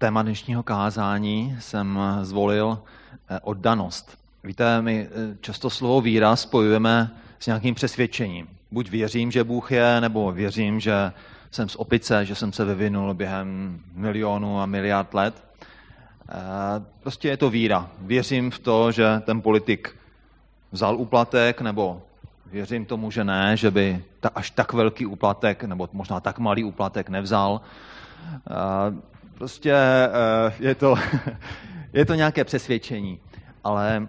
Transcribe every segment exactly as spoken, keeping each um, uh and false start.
téma dnešního kázání jsem zvolil oddanost. Víte, my často slovo víra spojujeme s nějakým přesvědčením. Buď věřím, že Bůh je, nebo věřím, že jsem z opice, že jsem se vyvinul během milionů a miliard let. Prostě je to víra. Věřím v to, že ten politik vzal úplatek, nebo věřím tomu, že ne, že by ta, až tak velký úplatek, nebo možná tak malý úplatek nevzal. Prostě je to, je to nějaké přesvědčení. Ale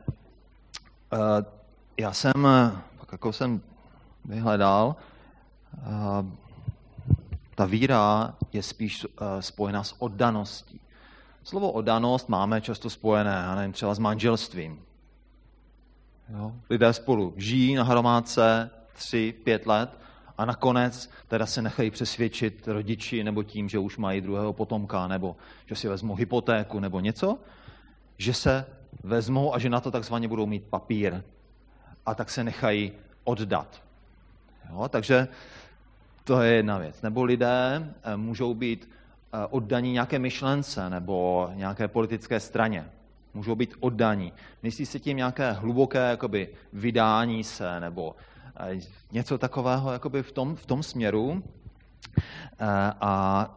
já jsem, tak jako jsem vyhledal, ta víra je spíš spojená s oddaností. Slovo oddanost máme často spojené, já nevím, třeba s manželstvím. Jo? Lidé spolu žijí na hromádce tři, pět let a nakonec teda se nechají přesvědčit rodiči nebo tím, že už mají druhého potomka, nebo že si vezmou hypotéku nebo něco, že se vezmou a že na to takzvaně budou mít papír a tak se nechají oddat. Jo? Takže to je jedna věc. Nebo lidé můžou být oddaní nějaké myšlence nebo nějaké politické straně. Můžou být oddaní. Myslí si tím nějaké hluboké jakoby, vydání se nebo něco takového jakoby v tom, v tom směru. A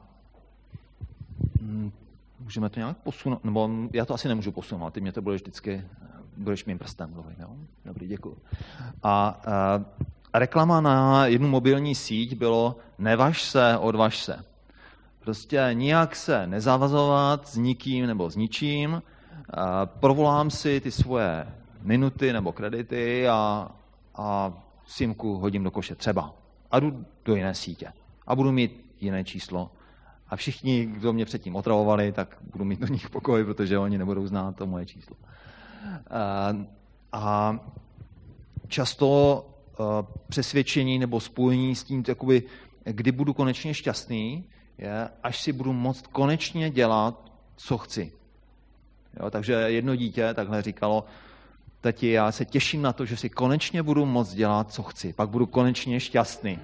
můžeme to nějak posunout, nebo já to asi nemůžu posunout, ty mě to budeš vždycky, budeš mým prstem mluvit. Jo? Dobrý, děkuji. A, a reklama na jednu mobilní síť bylo nevaž se, odvaž se. Prostě nijak se nezavazovat s nikým nebo s ničím, provolám si ty svoje minuty nebo kredity a, a simku hodím do koše třeba. A jdu do jiné sítě. A budu mít jiné číslo. A všichni, kdo mě předtím otravovali, tak budu mít do nich pokoj, protože oni nebudou znát to moje číslo. A, a často přesvědčení nebo spojení s tím, jakoby, kdy budu konečně šťastný, je, až si budu moct konečně dělat, co chci. Jo, takže jedno dítě takhle říkalo, tati, já se těším na to, že si konečně budu moct dělat, co chci. Pak budu konečně šťastný.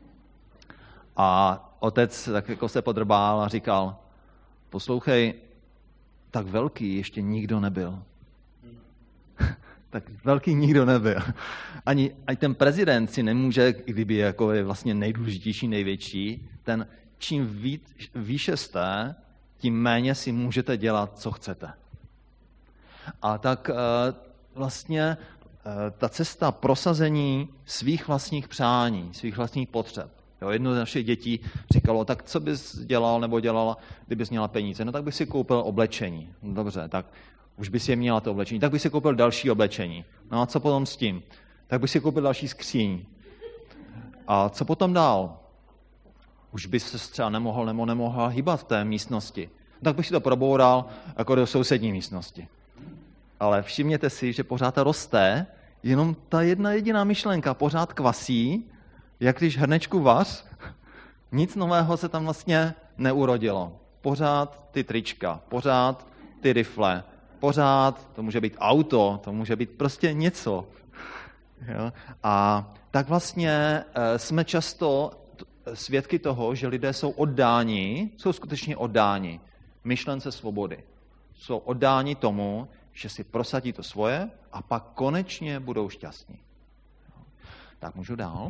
A otec tak jako se podrbál a říkal, poslouchej, tak velký ještě nikdo nebyl. Tak velký nikdo nebyl. Ani, ani ten prezident si nemůže, kdyby jako je vlastně nejdůležitější, největší, ten čím víc, výše jste, tím méně si můžete dělat, co chcete. A tak vlastně ta cesta prosazení svých vlastních přání, svých vlastních potřeb. Jo, jedno z našich dětí říkalo, tak co bys dělal nebo dělala, kdybys měla peníze? No tak bych si koupil oblečení. No, dobře, tak už bys je měla to oblečení. Tak bych si koupil další oblečení. No a co potom s tím? Tak bych si koupil další skříň. A co potom dál? Už bys se třeba nemohl nebo nemohla hýbat v té místnosti. No, tak bych si to proboural jako do sousední místnosti. Ale všimněte si, že pořád roste, jenom ta jedna jediná myšlenka pořád kvasí, jak když hrnečku vař, nic nového se tam vlastně neurodilo. Pořád ty trička, pořád ty rifle, pořád, to může být auto, to může být prostě něco. Jo? A tak vlastně jsme často svědky toho, že lidé jsou oddáni, jsou skutečně oddáni myšlence svobody. Jsou oddáni tomu, že si prosadí to svoje a pak konečně budou šťastní. Tak můžu dál.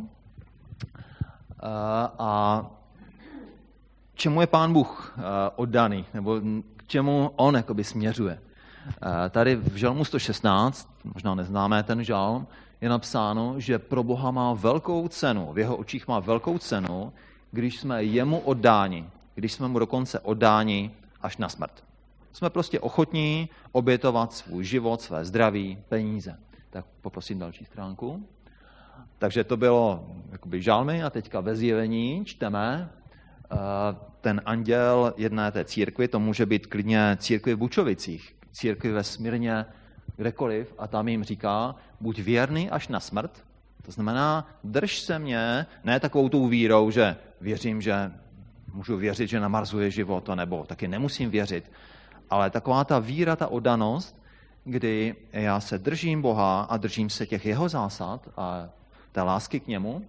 A čemu je Pán Bůh oddaný? Nebo k čemu on jakoby směřuje? Tady v Žalmu sto šestnáct, možná neznámé ten žalm, je napsáno, že pro Boha má velkou cenu, v jeho očích má velkou cenu, když jsme jemu oddáni, když jsme mu dokonce oddáni až na smrt. Jsme prostě ochotní obětovat svůj život, své zdraví, peníze. Tak poprosím další stránku. Takže to bylo jakoby žalmy a teďka ve Zjevení čteme ten anděl jedné té církvi, to může být klidně církvi v Bučovicích, církvi ve Smyrně, kdekoliv, a tam jim říká, buď věrný až na smrt, to znamená, drž se mě, ne takovou tou vírou, že věřím, že můžu věřit, že na Marsu je život, nebo taky nemusím věřit, ale taková ta víra, ta oddanost, kdy já se držím Boha a držím se těch jeho zásad a té lásky k němu,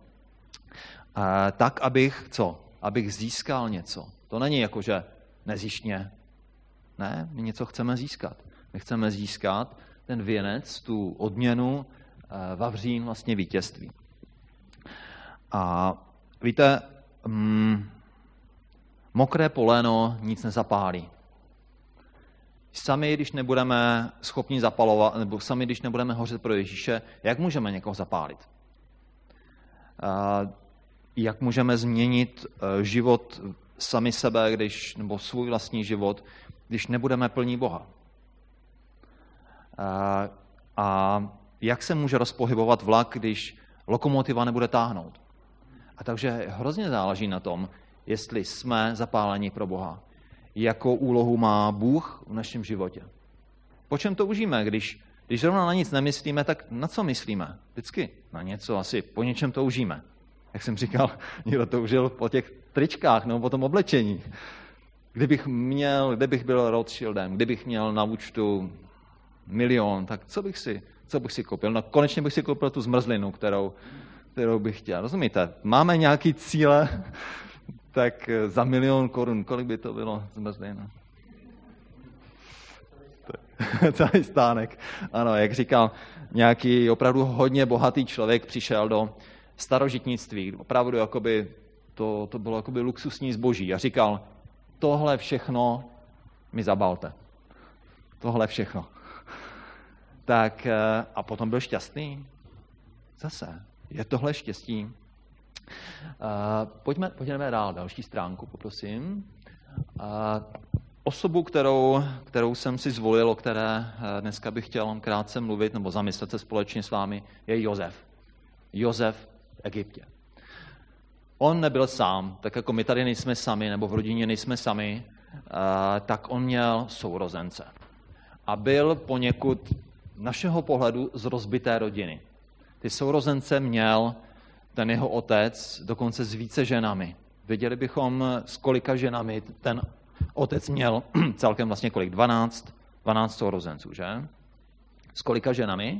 tak, abych co? Abych získal něco. To není jako, že nezištně Ne, my něco chceme získat. My chceme získat ten věnec, tu odměnu, vavřín vlastně vítězství. A víte, mm, mokré poleno nic nezapálí. Sami, když nebudeme schopni zapalovat, nebo sami, když nebudeme hořet pro Ježíše, jak můžeme někoho zapálit? A jak můžeme změnit život sami sebe, když, nebo svůj vlastní život, když nebudeme plní Boha? A, a jak se může rozpohybovat vlak, když lokomotiva nebude táhnout? A takže hrozně záleží na tom, jestli jsme zapáleni pro Boha. Jakou úlohu má Bůh v našem životě. Po čem to užíme? Když, když zrovna na nic nemyslíme, tak na co myslíme? Vždycky na něco, asi po něčem to užíme. Jak jsem říkal, někdo to užil po těch tričkách nebo po tom oblečení. Kdybych měl, kdybych byl Rothschildem, kdybych měl na účtu milion, tak co bych si, co bych si koupil? No konečně bych si koupil tu zmrzlinu, kterou, kterou bych chtěl. Rozumíte? Máme nějaký cíle, tak za milion korun, kolik by to bylo zmrzlina? Celý stánek. Ano, jak říkal, nějaký opravdu hodně bohatý člověk přišel do starožitnictví. Opravdu jakoby to, to bylo jakoby luxusní zboží. A říkal, tohle všechno mi zabalte. Tohle všechno. Tak a potom byl šťastný. Zase, je tohle štěstí? Uh, pojďme, pojďme dál, další stránku, poprosím. Uh, osobu, kterou, kterou jsem si zvolil, o které dneska bych chtěl krátce mluvit, nebo zamyslet se společně s vámi, je Josef. Josef v Egyptě. On nebyl sám, tak jako my tady nejsme sami, nebo v rodině nejsme sami, uh, tak on měl sourozence. A byl poněkud našeho pohledu z rozbité rodiny. Ty sourozence měl ten jeho otec dokonce s více ženami. Věděli bychom, s kolika ženami ten otec měl celkem vlastně kolik? dvanáct, dvanáct sourozenců, že? S kolika ženami?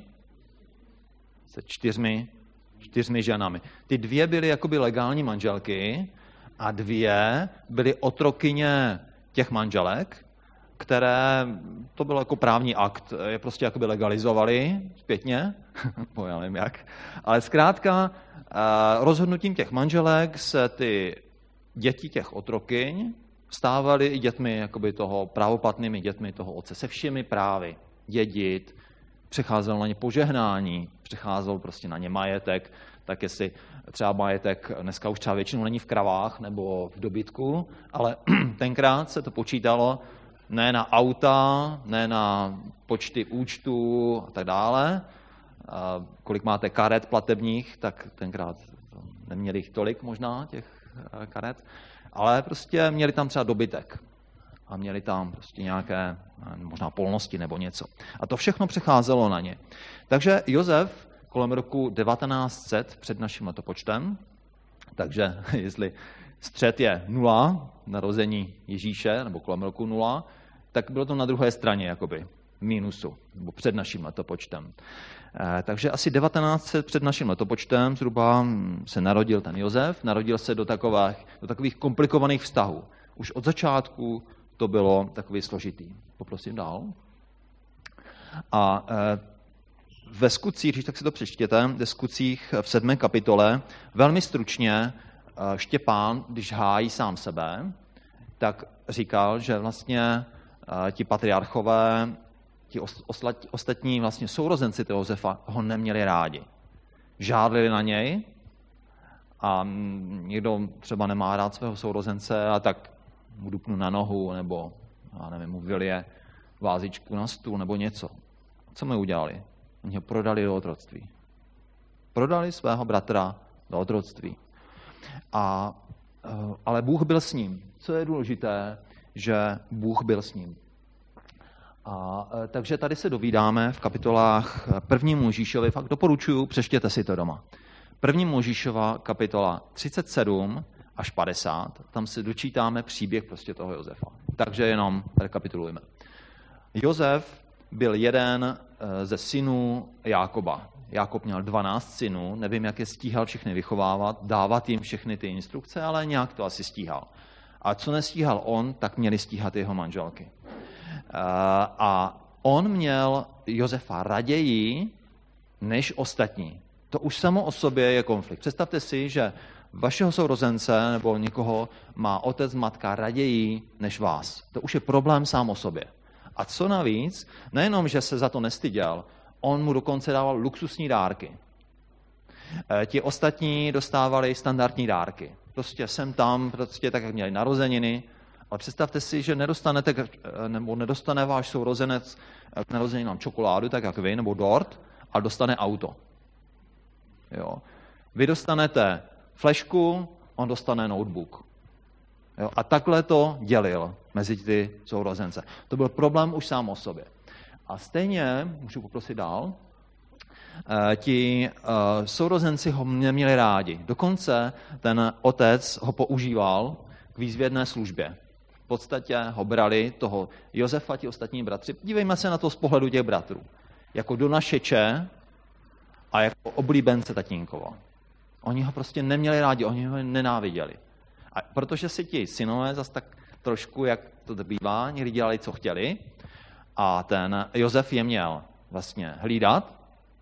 Se čtyřmi, čtyřmi ženami. Ty dvě byly jakoby legální manželky a dvě byly otrokyně těch manželek, které, to bylo jako právní akt, je prostě jakoby legalizovali zpětně, bo já nevím jak, ale zkrátka rozhodnutím těch manželek se ty děti těch otrokyň stávaly i dětmi jakoby toho, právoplatnými dětmi toho otce, se všemi právy, dědit, přecházelo na ně požehnání, přecházelo prostě na ně majetek, tak jestli třeba majetek dneska už třeba většinou není v kravách nebo v dobytku, ale tenkrát se to počítalo ne na auta, ne na počty účtů a tak dále. A kolik máte karet platebních, tak tenkrát neměli jich tolik možná, těch karet, ale prostě měli tam třeba dobytek a měli tam prostě nějaké možná polnosti nebo něco. A to všechno přecházelo na ně. Takže Josef kolem roku devatenáct set před naším letopočtem, takže jestli střed je nula, narození Ježíše, nebo kolem roku nula, tak bylo to na druhé straně jakoby mínusu, nebo před naším letopočtem. E, takže asi devatenáct set před naším letopočtem zhruba se narodil ten Josef, narodil se do takových, do takových komplikovaných vztahů. Už od začátku to bylo takový složitý. Poprosím dál. A e, ve Skutcích, když tak si to přečtěte, ve Skutcích v sedmé kapitole, velmi stručně Štěpán, když hájí sám sebe, tak říkal, že vlastně ti patriarchové, ti ostatní vlastně sourozenci toho Josefa ho neměli rádi. Žádlili na něj a někdo třeba nemá rád svého sourozence a tak mu dupnu na nohu nebo já nevím, mu vylije vázičku na stůl nebo něco. Co mi udělali? Oni ho prodali do otroctví. Prodali svého bratra do otroctví. A, ale Bůh byl s ním. Co je důležité, že Bůh byl s ním. A, takže tady se dovídáme v kapitolách první Mojžíšovi, fakt doporučuji, přečtěte si to doma. První Mojžíšova kapitola třicet sedm až padesát, tam se dočítáme příběh prostě toho Josefa. Takže jenom rekapitulujeme. Josef byl jeden ze synů Jákoba. Jákob měl dvanáct synů, nevím, jak je stíhal všechny vychovávat, dávat jim všechny ty instrukce, ale nějak to asi stíhal. A co nestíhal on, tak měli stíhat jeho manželky. A on měl Josefa raději než ostatní. To už samo o sobě je konflikt. Představte si, že vašeho sourozence nebo někoho má otec, matka raději než vás. To už je problém sám o sobě. A co navíc, nejenom, že se za to nestyděl, on mu dokonce dával luxusní dárky. Ti ostatní dostávali standardní dárky. Prostě sem tam, prostě tak, jak měli narozeniny. Ale představte si, že nedostanete, nebo nedostane váš sourozenec k narozeninám čokoládu, tak jak vy, nebo dort, ale dostane auto. Jo. Vy dostanete flešku, on dostane notebook. Jo. A takhle to dělil mezi ty sourozence. To byl problém už sám o sobě. A stejně, můžu poprosit dál, ti sourozenci ho neměli rádi. Dokonce ten otec ho používal k výzvědné službě. V podstatě ho brali, toho Josefa, ti ostatní bratři. Dívejme se na to z pohledu těch bratrů. Jako donašeče a jako oblíbence tatínkova. Oni ho prostě neměli rádi, oni ho nenáviděli. A protože si ti synové zase tak trošku, jak to bývá, někdy dělali, co chtěli, a ten Josef je měl vlastně hlídat,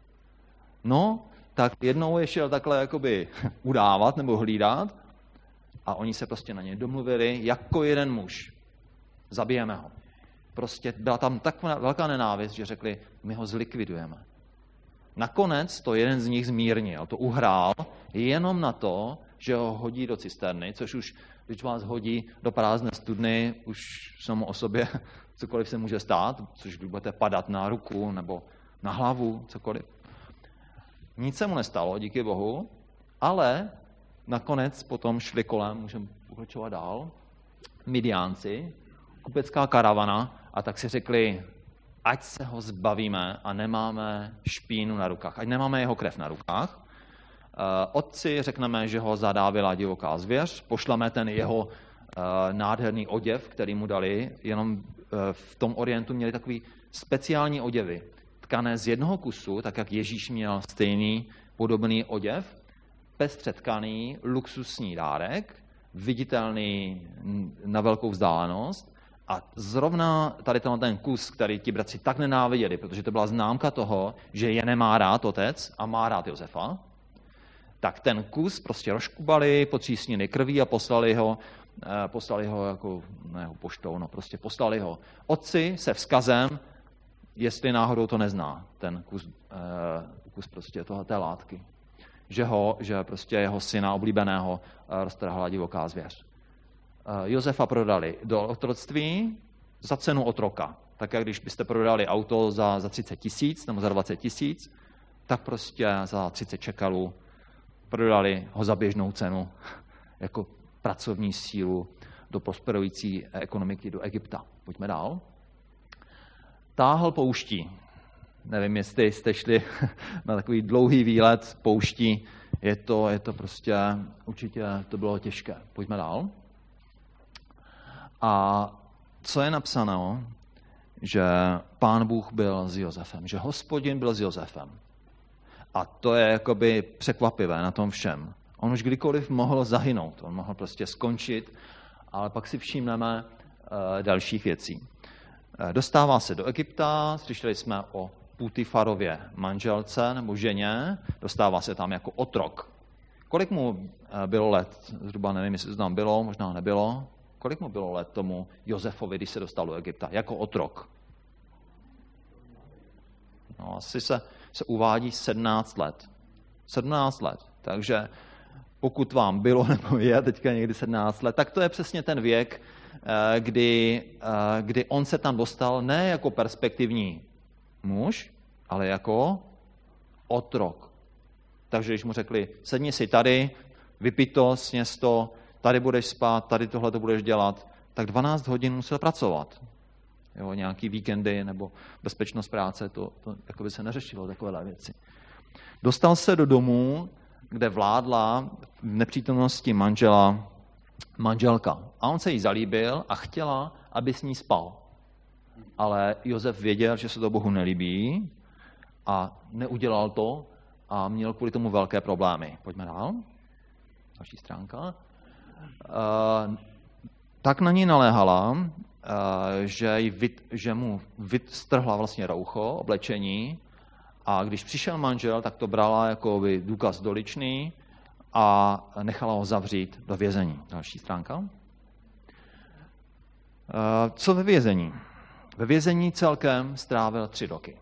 no, tak jednou je šel takhle jakoby udávat nebo hlídat a oni se prostě na něj domluvili jako jeden muž. Zabijeme ho. Prostě byla tam tak velká nenávist, že řekli, my ho zlikvidujeme. Nakonec to jeden z nich zmírnil, to uhrál jenom na to, že ho hodí do cisterny, což už, když vás hodí do prázdné studny, už samo o sobě cokoliv se může stát, což když budete padat na ruku nebo na hlavu, cokoliv. Nic se mu nestalo, díky Bohu, ale nakonec potom šli kolem, můžeme pokračovat dál, Midiánci, kupecká karavana, a tak si řekli, ať se ho zbavíme a nemáme špínu na rukách, ať nemáme jeho krev na rukách. Otci řekneme, že ho zadávila divoká zvěř, pošleme ten jeho nádherný oděv, který mu dali, jenom v tom Orientu měli takový speciální oděvy, tkané z jednoho kusu, tak jak Ježíš měl stejný podobný oděv, pestře tkaný, luxusní dárek, viditelný na velkou vzdálenost. A zrovna tady ten kus, který ti bratři tak nenáviděli, protože to byla známka toho, že je nemá rád otec a má rád Josefa, tak ten kus prostě rozkubali, potřísnili krví a poslali ho, poslali ho jako, ne ho poštou, no prostě poslali ho otci se vzkazem, jestli náhodou to nezná, ten kus, kus prostě toho, té látky. Že, ho, že prostě jeho syna oblíbeného roztrhla divoká zvěř. Josefa prodali do otroctví za cenu otroka. Tak jak když byste prodali auto za, za třicet tisíc nebo za dvacet tisíc, tak prostě za třicet čekalů prodali ho za běžnou cenu jako pracovní sílu do prosperující ekonomiky do Egypta. Pojďme dál. Táhl pouští. Nevím, jestli jste šli na takový dlouhý výlet pouští. Je to, je to prostě, určitě to bylo těžké. Pojďme dál. A co je napsáno, že Pán Bůh byl s Josefem, že Hospodin byl s Josefem. A to je jakoby překvapivé na tom všem. On už kdykoliv mohl zahynout, on mohl prostě skončit, ale pak si všimneme uh, dalších věcí. Uh, dostává se do Egypta, slyšeli jsme o Putifarově manželce nebo ženě, dostává se tam jako otrok. Kolik mu uh, bylo let? Zhruba nevím, jestli to tam bylo, možná nebylo. Kolik mu bylo let tomu Josefovi, když se dostal do Egypta? Jako otrok. No, asi se, se uvádí sedmnáct let. sedmnáct let. Takže pokud vám bylo nebo je teďka někdy sedmnáct let, tak to je přesně ten věk, kdy, kdy on se tam dostal ne jako perspektivní muž, ale jako otrok. Takže když mu řekli, sedni si tady, vypij to, sněz to, tady budeš spát, tady tohle to budeš dělat, tak dvanáct hodin musel pracovat. Jo, nějaký víkendy nebo bezpečnost práce, to, to jako by se neřešilo, takovéhle věci. Dostal se do domu, kde vládla v nepřítomnosti manžela manželka. A on se jí zalíbil a chtěla, aby s ní spal. Ale Josef věděl, že se to Bohu nelíbí a neudělal to a měl kvůli tomu velké problémy. Pojďme dál. Další stránka. Uh, tak na ní naléhala, že, vyt, že mu vystrhla vlastně roucho, oblečení, a když přišel manžel, tak to brala jako by důkaz doličný a nechala ho zavřít do vězení. Další stránka. Co ve vězení? Ve vězení celkem strávil tři roky.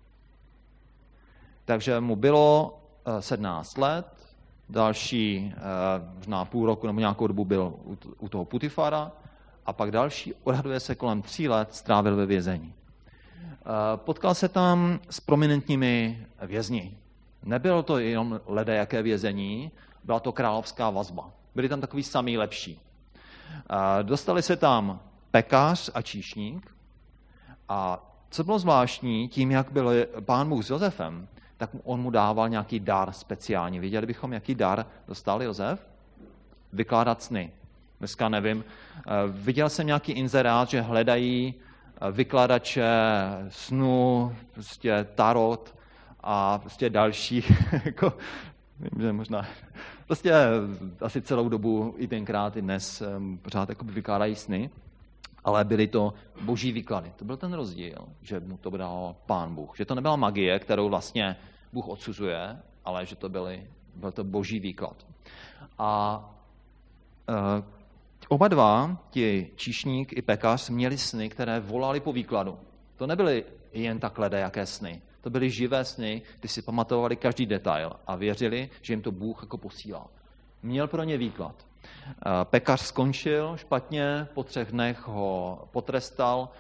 Takže mu bylo sedmnáct let, další možná půl roku nebo nějakou dobu byl u toho Putifara a pak další, odhaduje se, kolem tří let strávil ve vězení. Potkal se tam s prominentními vězni. Nebylo to jenom ledajaké vězení, byla to královská vazba. Byli tam takový samý lepší. Dostali se tam pekař a číšník a co bylo zvláštní, tím, jak byl Pán Bůh s Josefem, tak on mu dával nějaký dar speciální. Viděli bychom, jaký dar dostal Josef? Vykládat sny. Dneska nevím. Viděl jsem nějaký inzerát, že hledají vykladače snů, prostě tarot a prostě další, jako, vím, že možná, prostě asi celou dobu, i tenkrát, i dnes, pořád jako vykládají sny, ale byly to boží výklady. To byl ten rozdíl, že mu to dal Pán Bůh. Že to nebyla magie, kterou vlastně Bůh odsuzuje, ale že to byly, byl to boží výklad. A e, oba dva, ti číšník i pekař, měli sny, které volali po výkladu. To nebyly jen tak ledajaké sny. To byly živé sny, kdy si pamatovali každý detail a věřili, že jim to Bůh jako posílá. Měl pro ně výklad. Pekař skončil špatně, po třech dnech ho potrestal.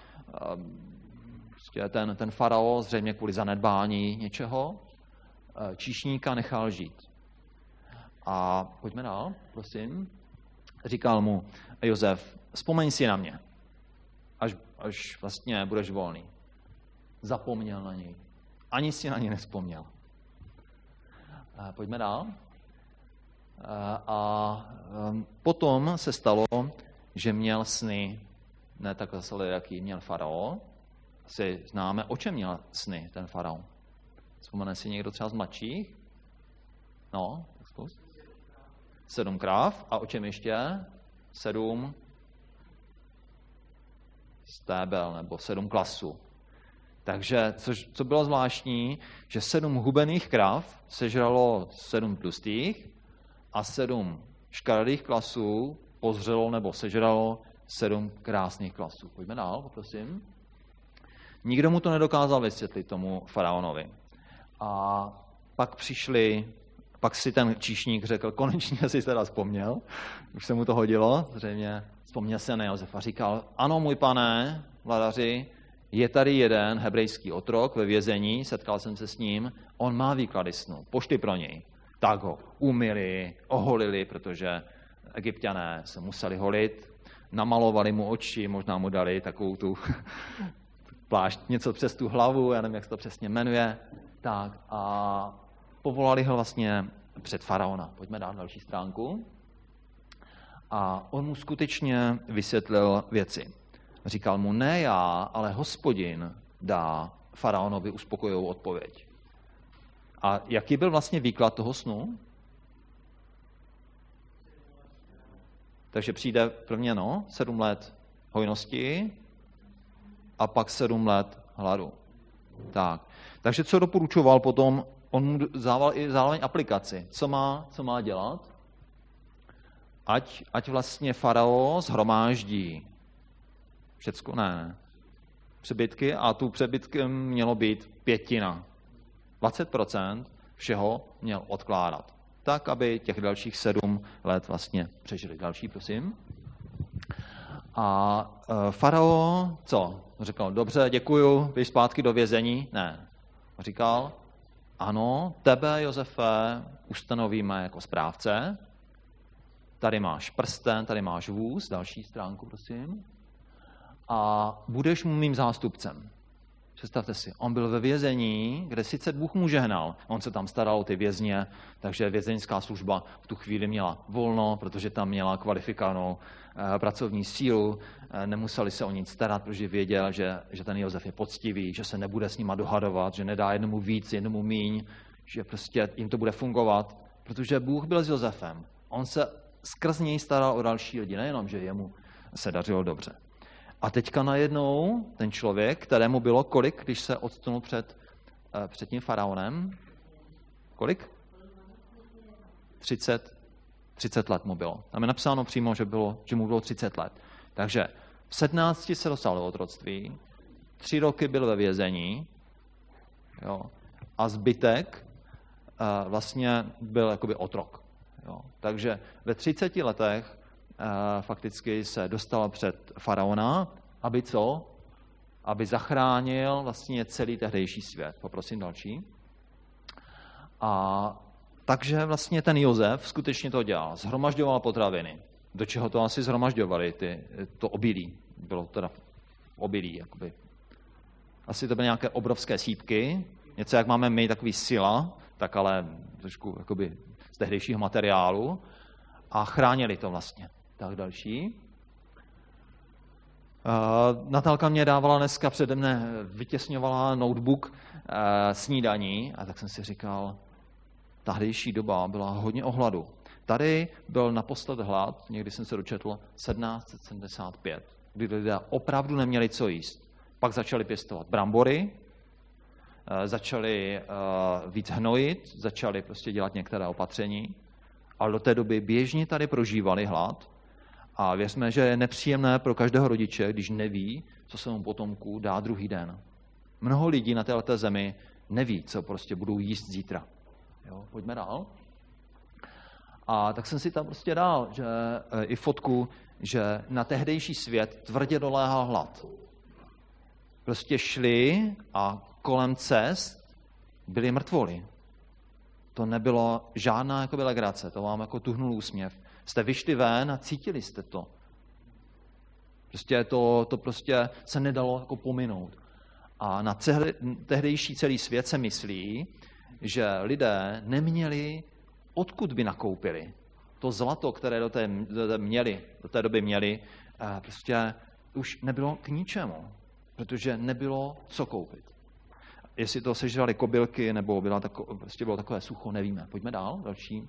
Ten, ten farao zřejmě kvůli zanedbání něčeho číšníka nechal žít. A pojďme dál, prosím. Říkal mu Josef, vzpomeň si na mě, až, až vlastně budeš volný. Zapomněl na něj. Ani si na něj nevzpomněl. Pojďme dál. A potom se stalo, že měl sny, ne tak zase, jaký měl farao. Asi známe, o čem měl sny ten farao. Vzpomene si někdo třeba z mladších? No, zkus. Sedm kráv. A o čem ještě? Sedm stébel nebo sedm klasů. Takže, co, co bylo zvláštní, že sedm hubených krav sežralo sedm tlustých a sedm škaredých klasů pozřelo nebo sežralo sedm krásných klasů. Pojďme dál, poprosím. Nikdo mu to nedokázal vysvětlit tomu faraonovi. A pak přišli, pak si ten číšník řekl, konečně si teda vzpomněl, už se mu to hodilo, zřejmě vzpomněl se na Josefa. Říkal, ano, můj pane, vladaři, je tady jeden hebrejský otrok ve vězení, setkal jsem se s ním, on má výklady snů, pošli pro něj. Tak ho umyli, oholili, protože Egypťané se museli holit, namalovali mu oči, možná mu dali takovou tu plášť, něco přes tu hlavu, já nevím, jak se to přesně jmenuje, tak a povolali ho vlastně před faraona. Pojďme dát další stránku. A on mu skutečně vysvětlil věci. Říkal mu, ne já, ale Hospodin dá faraonovi uspokojivou odpověď. A jaký byl vlastně výklad toho snu? Takže přijde prvně no, sedm let hojnosti a pak sedm let hladu. Tak. Takže co doporučoval potom? On mu dával i zároveň aplikaci. Co má, co má dělat? Ať, ať vlastně farao shromáždí všecko, ne, přebytky a tu přebytkem mělo být pětina. dvacet procent všeho měl odkládat. Tak, aby těch dalších sedm let vlastně přežili. Další, prosím. A e, farao, co? Říkal, dobře, děkuju, běž zpátky do vězení. Ne. Říkal, ano, tebe, Josefe, ustanovíme jako správce. Tady máš prsten, tady máš vůz. Další stránku, prosím. A budeš mu mým zástupcem. Představte si, on byl ve vězení, kde sice Bůh mu žehnal, on se tam staral o ty vězně, takže vězeňská služba v tu chvíli měla volno, protože tam měla kvalifikovanou eh, pracovní sílu, eh, nemuseli se o nic starat, protože věděl, že, že ten Josef je poctivý, že se nebude s nima dohadovat, že nedá jednomu víc, jednomu míň, že prostě jim to bude fungovat, protože Bůh byl s Josefem. On se skrz něj staral o další lidi, nejenom, že jemu se dařilo dobře. A teďka najednou ten člověk, kterému bylo kolik, když se odstnul před, před tím faraonem? Kolik? třicet, třicet let mu bylo. Tam je napsáno přímo, že, bylo, že mu bylo třicet let. Takže v sedmnácti se dostal do otroctví, tři roky byl ve vězení, jo, a zbytek uh, vlastně byl jakoby otrok. Jo. Takže ve třiceti letech uh, fakticky se dostal před faraona, aby co? Aby zachránil vlastně celý tehdejší svět. Poprosím další. A takže vlastně ten Josef skutečně to dělal. Zhromažďoval potraviny. Do čeho to asi zhromažďovali? Ty, to obilí. Bylo teda obilí. Jakoby. Asi to byly nějaké obrovské sýpky. Něco, jak máme my, takový sila, tak ale trošku jakoby z tehdejšího materiálu. A chránili to vlastně. Tak další. Uh, Natálka mě dávala dneska přede mne, vytěsňovala notebook uh, snídaní a tak jsem si říkal, tahdejší doba byla hodně o hladu. Tady byl naposled hlad, někdy jsem se dočetl, sedmnáct set sedmdesát pět, kdy lidé opravdu neměli co jíst. Pak začali pěstovat brambory, začali víc hnojit, začali prostě dělat některé opatření, ale do té doby běžně tady prožívali hlad a věřme, že je nepříjemné pro každého rodiče, když neví, co se mu potomku dá druhý den. Mnoho lidí na této zemi neví, co prostě budou jíst zítra. Jo, pojďme dál. A tak jsem si tam prostě dal, že e, i fotku, že na tehdejší svět tvrdě doléhal hlad. Prostě šli a kolem cest byli mrtvoli. To nebylo žádná jakoby legrace, to vám jako tuhnul úsměv. Jste vyšli ven a cítili jste to. Prostě to, to prostě se nedalo jako pominout. A na tehdejší celý svět se myslí, že lidé neměli, odkud by nakoupili. To zlato, které do té, do té, měli, do té doby měli, prostě už nebylo k ničemu, protože nebylo co koupit. Jestli to sežrali kobylky, nebo byla tako, prostě bylo takové sucho, nevíme. Pojďme dál, další.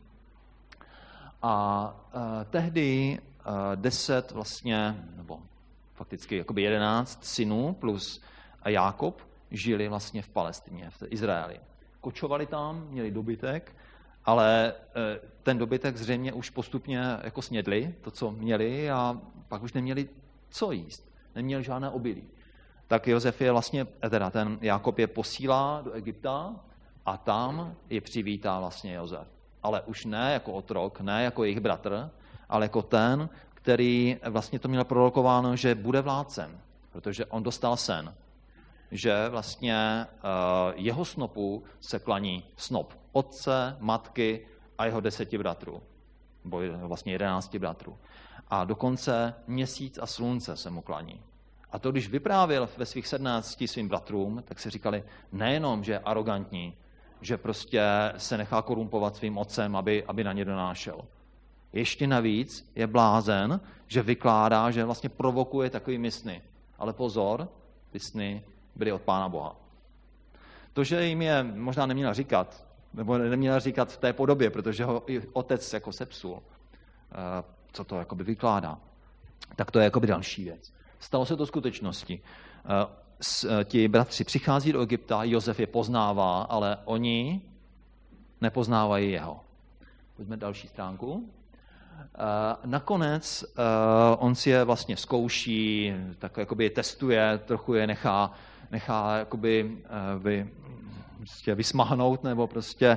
A uh, tehdy uh, deset vlastně, nebo fakticky jakoby jedenáct synů plus Jákob žili vlastně v Palestině, v Izraeli. Kočovali tam, měli dobytek, ale ten dobytek zřejmě už postupně jako snědli, to, co měli, a pak už neměli co jíst. Neměli žádné obilí. Tak Josef je vlastně, teda ten Jákob je posílá do Egypta a tam je přivítá vlastně Josef. Ale už ne jako otrok, ne jako jejich bratr, ale jako ten, který vlastně to měl prorokováno, že bude vládcem, protože on dostal sen, že vlastně uh, jeho snopu se klaní snop otce, matky a jeho deseti bratrů, nebo vlastně jedenácti bratrů. A dokonce měsíc a slunce se mu klaní. A to, když vyprávěl ve svých sedmnácti svým bratrům, tak si říkali nejenom, že je arrogantní, že prostě se nechá korumpovat svým otcem, aby, aby na ně donášel. Ještě navíc je blázen, že vykládá, že vlastně provokuje takovými sny. Ale pozor, ty sny byly od Pána Boha. To, že jim je možná neměla říkat, nebo neměla říkat v té podobě, protože ho i otec jako sepsul, co to jakoby vykládá, tak to je jakoby další věc. Stalo se to skutečnosti. Ti bratři přichází do Egypta, Josef je poznává, ale oni nepoznávají jeho. Pojďme další stránku. Nakonec on si je vlastně zkouší, tak jakoby je testuje, trochu je nechá, nechá jakoby vy, prostě vysmahnout, nebo prostě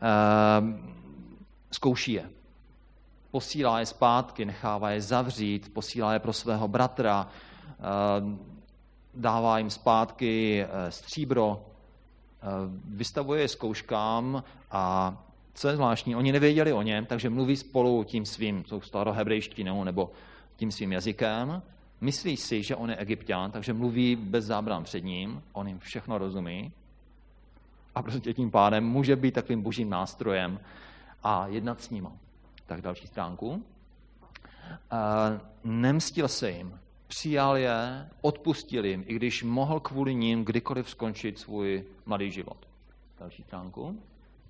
zkouší je. Posílá je zpátky, nechává je zavřít, posílá je pro svého bratra, dává jim zpátky stříbro, vystavuje je zkouškám a co je zvláštní, oni nevěděli o něm, takže mluví spolu tím svým, tou starohebrejštinou nebo tím svým jazykem. Myslí si, že on je Egypťan, takže mluví bez zábran před ním, on jim všechno rozumí a prostě tím pádem může být takovým božím nástrojem a jednat s ním. Tak další stránku. Nemstil se jim, přijal je, odpustil jim, i když mohl kvůli ním kdykoliv skončit svůj mladý život. Další stránku.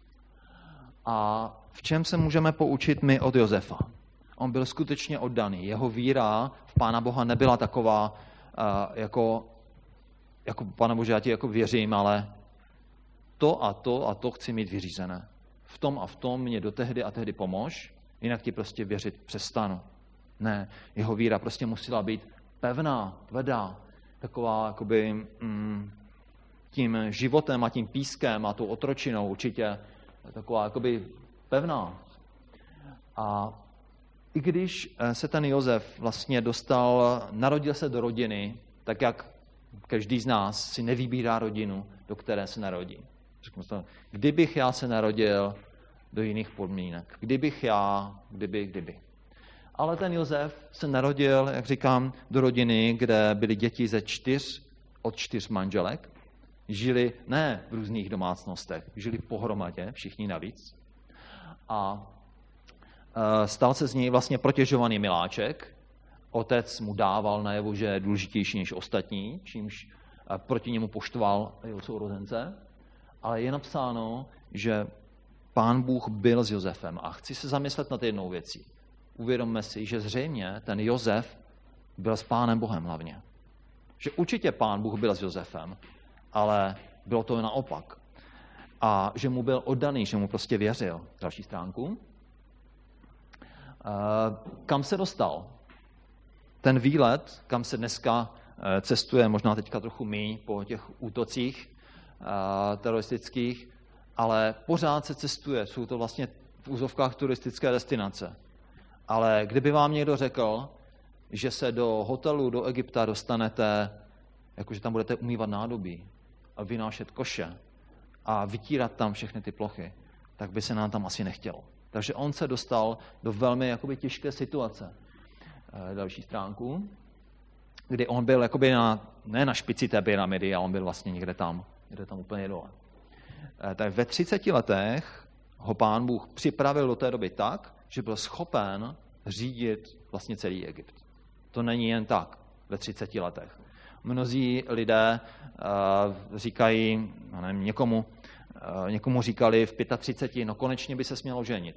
A v čem se můžeme poučit my od Josefa? On byl skutečně oddaný. Jeho víra v Pána Boha nebyla taková, jako, jako Pane Bože, já ti jako věřím, ale to a to a to chci mít vyřízené. V tom a v tom mě do tehdy a tehdy pomož, jinak ti prostě věřit přestanu. Ne, jeho víra prostě musela být pevná, tvrdá, taková jakoby mm, tím životem a tím pískem a tou otročinou určitě taková jakoby pevná. A i když se ten Josef vlastně dostal, narodil se do rodiny, tak jak každý z nás si nevybírá rodinu, do které se narodí. Kdybych já se narodil do jiných podmínek, kdybych já, kdyby, kdyby. Ale ten Josef se narodil, jak říkám, do rodiny, kde byly děti ze čtyř, od čtyř manželek. Žili ne v různých domácnostech, žili pohromadě, všichni navíc. A stal se z něj vlastně protěžovaný miláček. Otec mu dával najevo, že je důležitější než ostatní, čímž proti němu poštval jeho sourozence. Ale je napsáno, že Pán Bůh byl s Josefem. A chci se zamyslet nad jednou věcí. Uvědomme si, že zřejmě ten Josef byl s Pánem Bohem hlavně. Že určitě Pán Bůh byl s Josefem, ale bylo to naopak. A že mu byl oddaný, že mu prostě věřil. Další stránku. Kam se dostal? Ten výlet, kam se dneska cestuje, možná teďka trochu míň po těch útocích teroristických, ale pořád se cestuje. Jsou to vlastně v úzovkách turistické destinace. Ale kdyby vám někdo řekl, že se do hotelu do Egypta dostanete, jakože tam budete umývat nádobí a vynášet koše a vytírat tam všechny ty plochy, tak by se nám tam asi nechtělo. Takže on se dostal do velmi jakoby těžké situace. Další stránku, kdy on byl jakoby na, ne na špici té pyramidy, ale on byl vlastně někde tam, někde tam úplně dole. Tak ve třiceti letech ho Pán Bůh připravil do té doby tak, že byl schopen řídit vlastně celý Egypt. To není jen tak ve třiceti letech. Mnozí lidé uh, říkají, nevím, někomu, uh, někomu říkali v třiceti pěti, no konečně by se smělo ženit.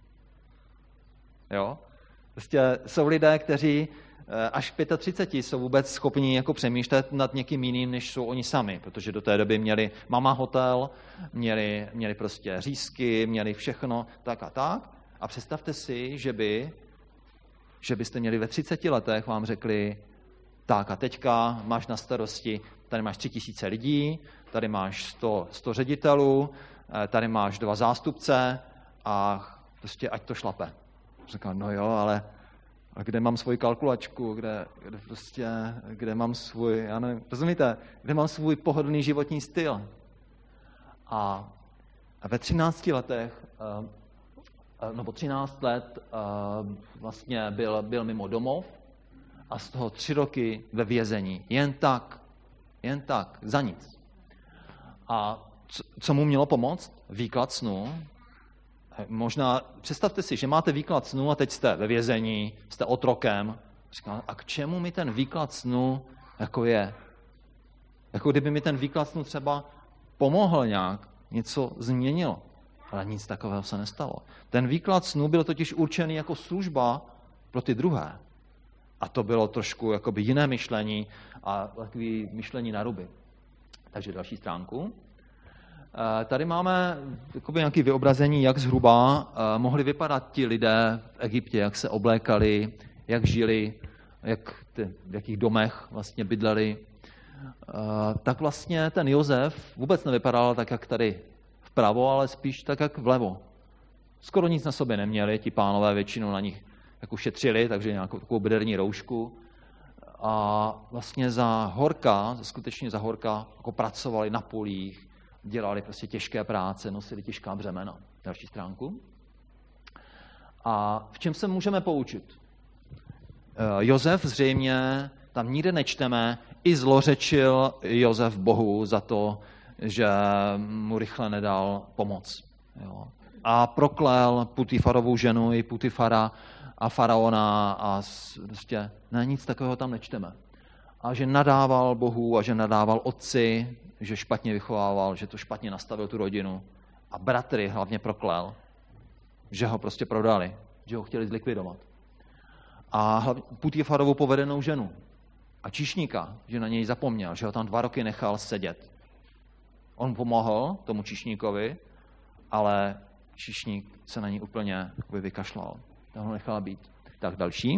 Jo? Prostě jsou lidé, kteří uh, až v třiceti pěti jsou vůbec schopni jako přemýšlet nad někým jiným, než jsou oni sami, protože do té doby měli mama hotel, měli, měli prostě řízky, měli všechno tak a tak. A představte si, že, by, že byste měli ve třiceti letech, vám řekli, tak a teďka máš na starosti, tady máš tři tisíce lidí, tady máš sto, sto ředitelů, tady máš dva zástupce a prostě ať to šlape. Říkám, no jo, ale a kde mám svoji kalkulačku, kde, kde, prostě, kde mám svůj, já nevím, rozumíte, kde mám svůj pohodlný životní styl. A, a ve třinácti letech nebo třináct let vlastně byl, byl mimo domov a z toho tři roky ve vězení. Jen tak, jen tak, za nic. A co, co mu mělo pomoct? Výklad snů. Možná, představte si, že máte výklad snů a teď jste ve vězení, jste otrokem. Říkám, a k čemu mi ten výklad snů jako je? Jako kdyby mi ten výklad snů třeba pomohl nějak, něco změnil. Ale nic takového se nestalo. Ten výklad snů byl totiž určený jako služba pro ty druhé. A to bylo trošku jakoby jiné myšlení a takové myšlení na ruby. Takže další stránku. Tady máme jakoby nějaké vyobrazení, jak zhruba mohli vypadat ti lidé v Egyptě, jak se oblékali, jak žili, jak ty, v jakých domech vlastně bydleli. Tak vlastně ten Josef vůbec nevypadal tak, jak tady vpravo, ale spíš tak, jak vlevo. Skoro nic na sobě neměli, ti pánové většinou na nich jako šetřili, takže nějakou takovou bederní roušku. A vlastně za horka, skutečně za horka, jako pracovali na polích, dělali prostě těžké práce, nosili těžká břemena. Další stránku. A v čem se můžeme poučit? Josef zřejmě, tam nikde nečteme, i zlořečil Josef Bohu za to, že mu rychle nedal pomoc. Jo. A proklel Putifarovu ženu i Putifara a faraona a prostě ne, nic takového tam nečteme. A že nadával Bohu a že nadával otci, že špatně vychovával, že to špatně nastavil tu rodinu. A bratry hlavně proklel, že ho prostě prodali, že ho chtěli zlikvidovat. A Putifarovu povedenou ženu, A číšníka, že na něj zapomněl, že ho tam dva roky nechal sedět. On pomohl tomu číšníkovi, ale číšník se na něj úplně vykašlal. Tam ho nechala být. Tak další.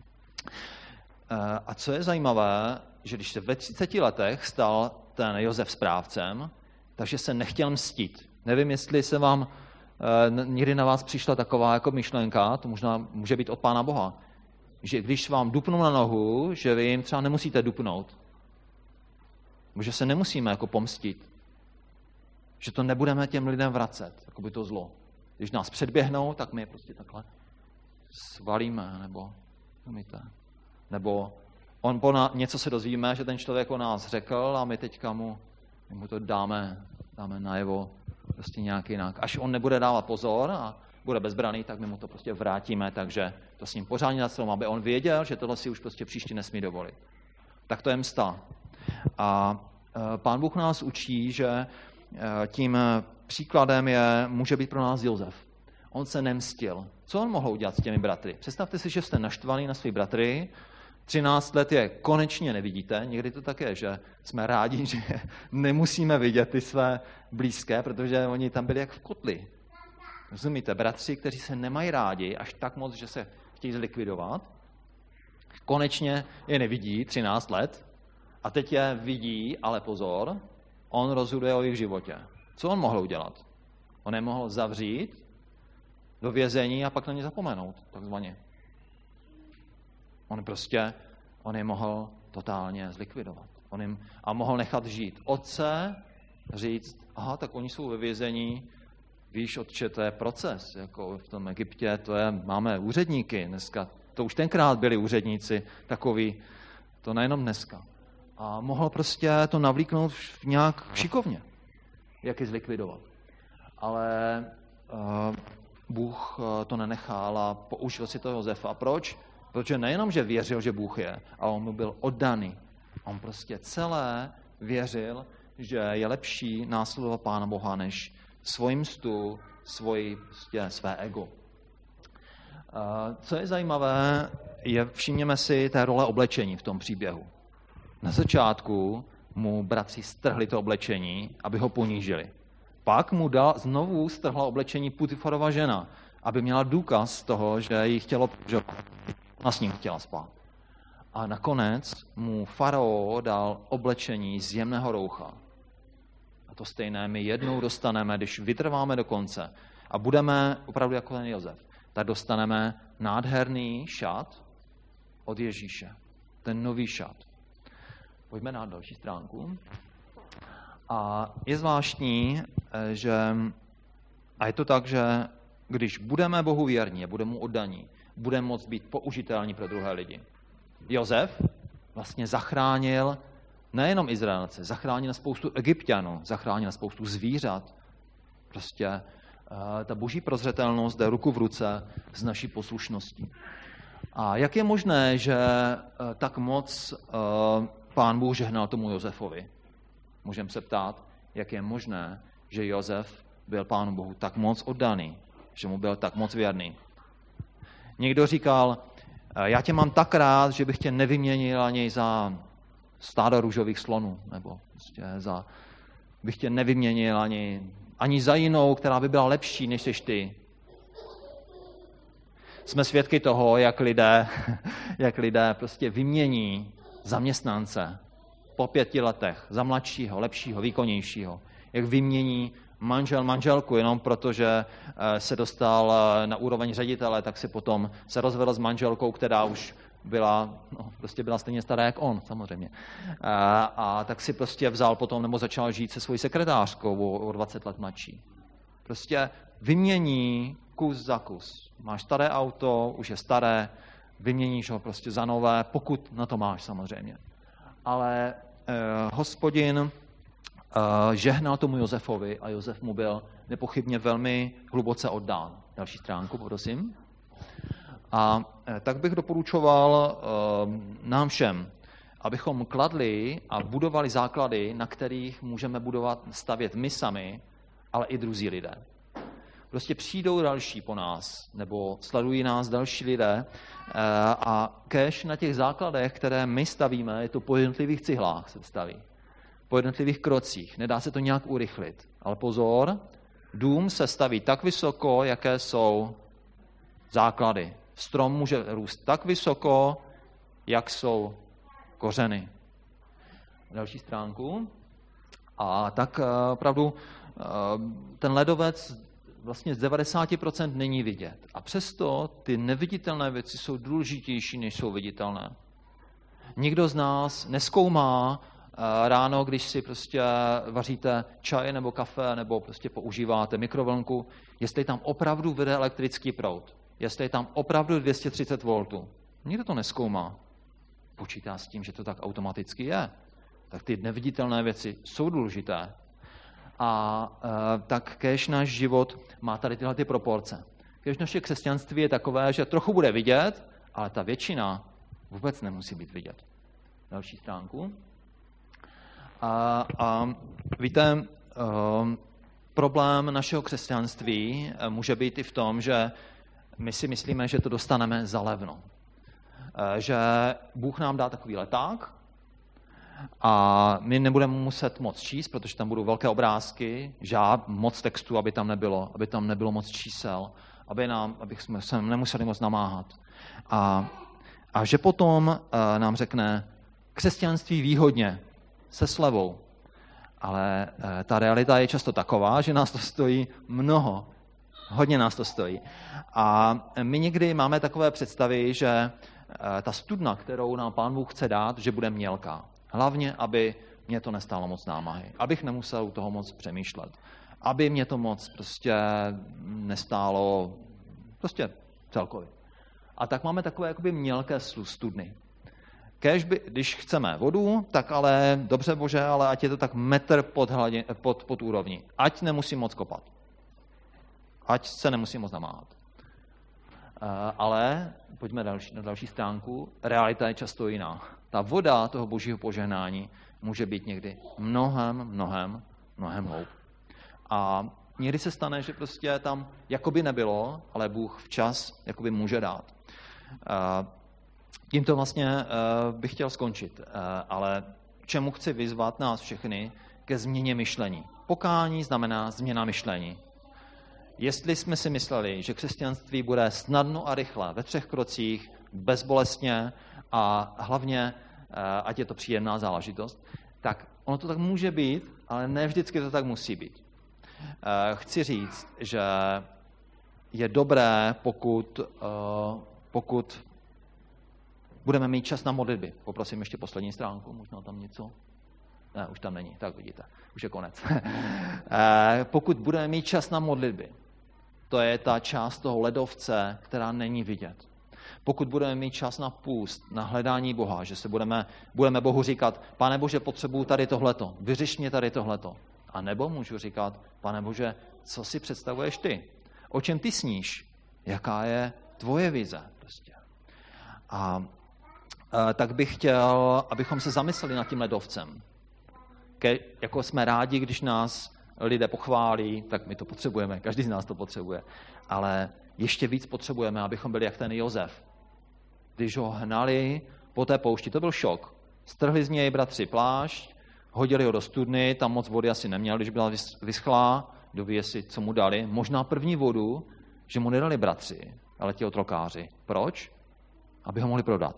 A co je zajímavé, že když se ve třiceti letech stal ten Josef správcem, takže se nechtěl mstít. Nevím, jestli se vám někdy na vás přišla taková jako myšlenka, to možná může být od Pána Boha, že když vám dupnou na nohu, že vy jim třeba nemusíte dupnout. Že se nemusíme jako pomstit. Že to nebudeme těm lidem vracet, jako by to zlo. Když nás předběhnou, tak my je prostě takhle svalíme, nebo umíte. Nebo on po na, něco se dozvíme, že ten člověk o nás řekl a my teďka mu, my mu to dáme, dáme najevo prostě nějak jinak. Až on nebude dávat pozor a bude bezbraný, tak my mu to prostě vrátíme, takže to s ním pořádně nastavíme, aby on věděl, že tohle si už prostě příště nesmí dovolit. Tak to je msta. A Pán Bůh nás učí, že tím příkladem je, může být pro nás Josef. On se nemstil. Co on mohl udělat s těmi bratry? Představte si, že jste naštvaný na svý bratry, třináct let je konečně nevidíte, někdy to tak je, že jsme rádi, že nemusíme vidět ty své blízké, protože oni tam byli jak v kotli. Rozumíte? Bratři, kteří se nemají rádi až tak moc, že se chtějí zlikvidovat, konečně je nevidí třináct let a teď je vidí, ale pozor, on rozhoduje o jejich životě. Co on mohl udělat? On je mohl zavřít do vězení a pak na ně zapomenout, takzvaně. On prostě, on je mohl totálně zlikvidovat. On jim, a mohl nechat žít. Otce říct, aha, tak oni jsou ve vězení, víš, otče, to je proces. Jako v tom Egyptě, to je, máme úředníky dneska. To už tenkrát byli úředníci takový, to nejenom dneska. A mohl prostě to navlíknout nějak šikovně, jak je zlikvidovat. Ale uh, Bůh to nenechal a použil si to Josefa. Proč? Protože nejenom, že věřil, že Bůh je, ale on mu byl oddaný. On prostě celé věřil, že je lepší následovat Pána Boha, než svým mstu, svoji, prostě své ego. Co je zajímavé, je, všimněme si té role oblečení v tom příběhu. Na začátku mu bratři strhli to oblečení, aby ho ponížili. Pak mu dal, znovu strhla oblečení Putifarova žena, aby měla důkaz toho, že jí chtělo, že ona s ním chtěla spát. A nakonec mu farao dal oblečení z jemného roucha. A to stejné my jednou dostaneme, když vytrváme do konce a budeme opravdu jako ten Josef, tak dostaneme nádherný šat od Ježíše. Ten nový šat. Pojďme na další stránku. A je zvláštní, že a je to tak, že když budeme Bohu věrní a budeme mu oddaní, budeme moct být použitelní pro druhé lidi. Josef vlastně zachránil nejenom Izraelce, zachránil spoustu Egypťanů, zachránil spoustu zvířat. Prostě uh, ta boží prozřetelnost jde ruku v ruce s naší poslušností. A jak je možné, že uh, tak moc uh, Pán Bůh žehnal tomu Josefovi? Můžeme se ptát, jak je možné, že Josef byl Pánu Bohu tak moc oddaný, že mu byl tak moc věrný. Někdo říkal, já tě mám tak rád, že bych tě nevyměnil ani za stádo růžových slonů, nebo prostě za, bych tě nevyměnil ani, ani za jinou, která by byla lepší, než jsi ty. Jsme svědky toho, jak lidé, jak lidé prostě vymění zaměstnance po pěti letech za mladšího, lepšího, výkonnějšího. Jak vymění manžel manželku jenom proto, že se dostal na úroveň ředitele, tak si potom se rozvedl s manželkou, která už byla, no, prostě byla stejně stará jak on, samozřejmě. A, a tak si prostě vzal potom, nebo začal žít se svojí sekretářkou o, o dvacet let mladší. Prostě vymění kus za kus. Máš staré auto, už je staré, vyměníš ho prostě za nové, pokud na to máš samozřejmě. Ale eh, Hospodin eh, žehnal tomu Josefovi a Josef mu byl nepochybně velmi hluboce oddán. Další stránku, prosím. A eh, tak bych doporučoval eh, nám všem, abychom kladli a budovali základy, na kterých můžeme budovat, stavět my sami, ale i druzí lidé. Prostě přijdou další po nás, nebo sledují nás další lidé a kéž na těch základech, které my stavíme, je to po jednotlivých cihlách se staví. Po jednotlivých krocích. Nedá se to nějak urychlit. Ale pozor, dům se staví tak vysoko, jaké jsou základy. Strom může růst tak vysoko, jak jsou kořeny. Další stránku. A tak opravdu ten ledovec vlastně z devadesát procent není vidět. A přesto ty neviditelné věci jsou důležitější, než jsou viditelné. Nikdo z nás nezkoumá ráno, když si prostě vaříte čaj nebo kafe nebo prostě používáte mikrovlnku, jestli tam opravdu vede elektrický proud. Jestli je tam opravdu dvě stě třicet voltů. Nikdo to nezkoumá. Počítá s tím, že to tak automaticky je. Tak ty neviditelné věci jsou důležité. A e, tak kéž náš život má tady tyhle ty proporce. Kéž naše křesťanství je takové, že trochu bude vidět, ale ta většina vůbec nemusí být vidět. Další stránku. A, a víte, e, problém našeho křesťanství může být i v tom, že my si myslíme, že to dostaneme za levno. E, že Bůh nám dá takový leták, a my nebudeme muset moc číst, protože tam budou velké obrázky, žád, moc textu, aby tam nebylo, aby tam nebylo moc čísel, aby nám, abychom se nemuseli moc namáhat. A, a že potom uh, nám řekne křesťanství výhodně, se slevou. Ale uh, ta realita je často taková, že nás to stojí mnoho, hodně nás to stojí. A my někdy máme takové představy, že uh, ta studna, kterou nám Pán Bůh chce dát, že bude mělká. Hlavně, aby mě to nestálo moc námahy, abych nemusel u toho moc přemýšlet, aby mě to moc prostě nestálo prostě celkově. A tak máme takové jakoby mělké studny. Kéž by, když chceme vodu, tak ale dobře bože, ale ať je to tak metr pod, hladin, pod, pod úrovní. Ať nemusím moc kopat. Ať se nemusím moc namáhat. Uh, ale pojďme další, na další stránku. Realita je často jiná. Ta voda toho božího požehnání může být někdy mnohem, mnohem, mnohem hloub. A někdy se stane, že prostě tam jakoby nebylo, ale Bůh včas jakoby může dát. Tímto vlastně bych chtěl skončit, ale čemu chci vyzvat nás všechny ke změně myšlení. Pokání znamená změna myšlení. Jestli jsme si mysleli, že křesťanství bude snadno a rychle, ve třech krocích, bezbolestně a hlavně, ať je to příjemná záležitost, tak ono to tak může být, ale ne vždycky to tak musí být. Chci říct, že je dobré, pokud, pokud budeme mít čas na modlitby. Poprosím ještě poslední stránku, možná tam něco. Ne, už tam není, tak vidíte, už je konec. Pokud budeme mít čas na modlitby, to je ta část toho ledovce, která není vidět. Pokud budeme mít čas na půst, na hledání Boha, že se budeme, budeme Bohu říkat, Pane Bože, potřebuju tady tohleto, vyřeš mě tady tohleto. A nebo můžu říkat, Pane Bože, co si představuješ ty? O čem ty sníš? Jaká je tvoje vize? Prostě. A, a tak bych chtěl, abychom se zamysleli nad tím ledovcem. Ke, jako jsme rádi, když nás lidé pochválí, tak my to potřebujeme, každý z nás to potřebuje. Ale ještě víc potřebujeme, abychom byli jak ten Josef. Když ho hnali po té poušti, to byl šok. Strhli z něj bratři plášť, hodili ho do studny, tam moc vody asi neměl, když byla vyschlá, kdo ví, jestli co mu dali. Možná první vodu, že mu nedali bratři, ale ti otrokáři. Proč? Aby ho mohli prodat.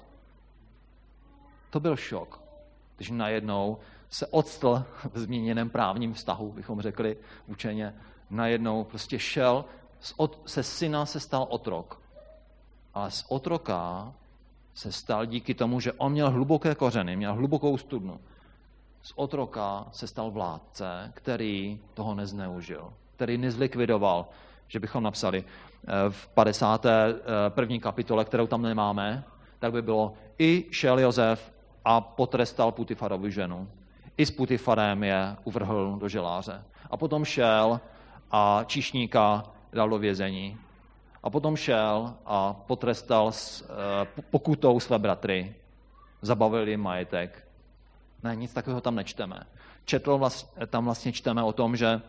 To byl šok, když najednou se odstl v změněném právním vztahu, bychom řekli učeně, najednou prostě šel, se syna se stal otrok. Ale z otroka se stal díky tomu, že on měl hluboké kořeny, měl hlubokou studnu. Z otroka se stal vládce, který toho nezneužil, který nezlikvidoval, že bychom napsali v padesáté první kapitole, kterou tam nemáme, tak by bylo i šel Josef a potrestal Putifarovu ženu. I s Putifarem je uvrhl do želáře. A potom šel a číšníka dal do vězení. A potom šel a potrestal s pokutou své bratry. Zabavil jim majetek. Ne, nic takového tam nečteme. Četl vlast, tam vlastně čteme o tom, že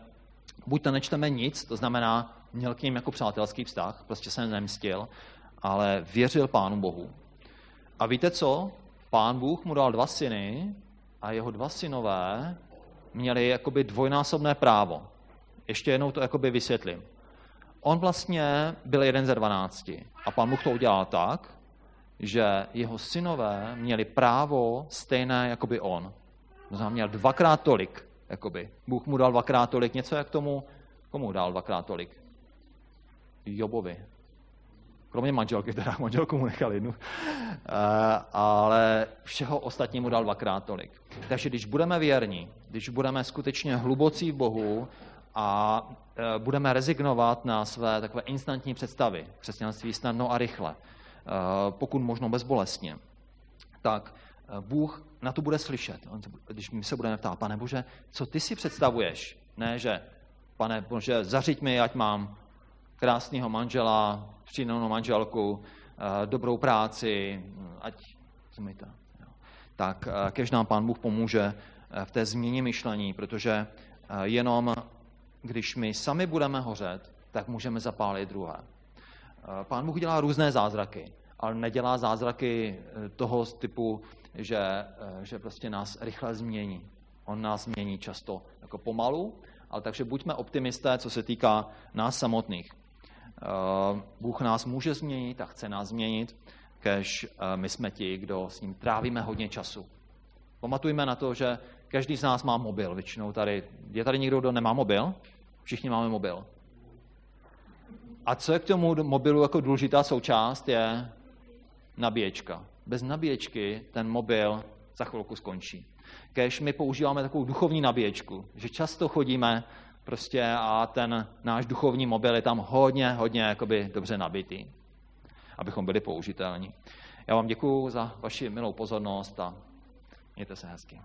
buď to nečteme nic, to znamená, měl k ním jako přátelský vztah, prostě se nemstil, ale věřil Pánu Bohu. A víte co? Pán Bůh mu dal dva syny a jeho dva synové měli jakoby dvojnásobné právo. Ještě jednou to jakoby vysvětlím. On vlastně byl jeden ze dvanácti a Pán Bůh to udělal tak, že jeho synové měli právo stejné jakoby on. To znamená, měl dvakrát tolik. Jakoby. Bůh mu dal dvakrát tolik. Něco jak tomu, komu dal dvakrát tolik? Jobovi. Kromě manželky, teda manželku mu nechal jednu. E, ale všeho ostatnímu dal dvakrát tolik. Takže když budeme věrní, když budeme skutečně hlubocí v Bohu a e, budeme rezignovat na své takové instantní představy, křesťanství snadno a rychle, e, pokud možno bezbolestně, tak Bůh na to bude slyšet. Když my se budeme ptát, Pane Bože, co ty si představuješ? Ne, že Pane Bože, zařiď mi, ať mám krásného manžela, příjemnou manželku, dobrou práci, ať co mi to. Tak kež nám Pán Bůh pomůže v té změně myšlení, protože jenom když my sami budeme hořet, tak můžeme zapálit druhé. Pán Bůh dělá různé zázraky, ale nedělá zázraky toho typu, že, že prostě nás rychle změní. On nás změní často jako pomalu, ale takže buďme optimisté, co se týká nás samotných. Bůh nás může změnit a chce nás změnit, kež my jsme ti, kdo s ním trávíme hodně času. Pamatujme na to, že každý z nás má mobil. Většinou tady, je tady někdo, kdo nemá mobil? Všichni máme mobil. A co je k tomu mobilu jako důležitá součást, je nabíječka. Bez nabíječky ten mobil za chvilku skončí. Kéž my používáme takovou duchovní nabíječku, že často chodíme prostě a ten náš duchovní mobil je tam hodně, hodně jakoby dobře nabitý, abychom byli použitelní. Já vám děkuju za vaši milou pozornost a mějte se hezky.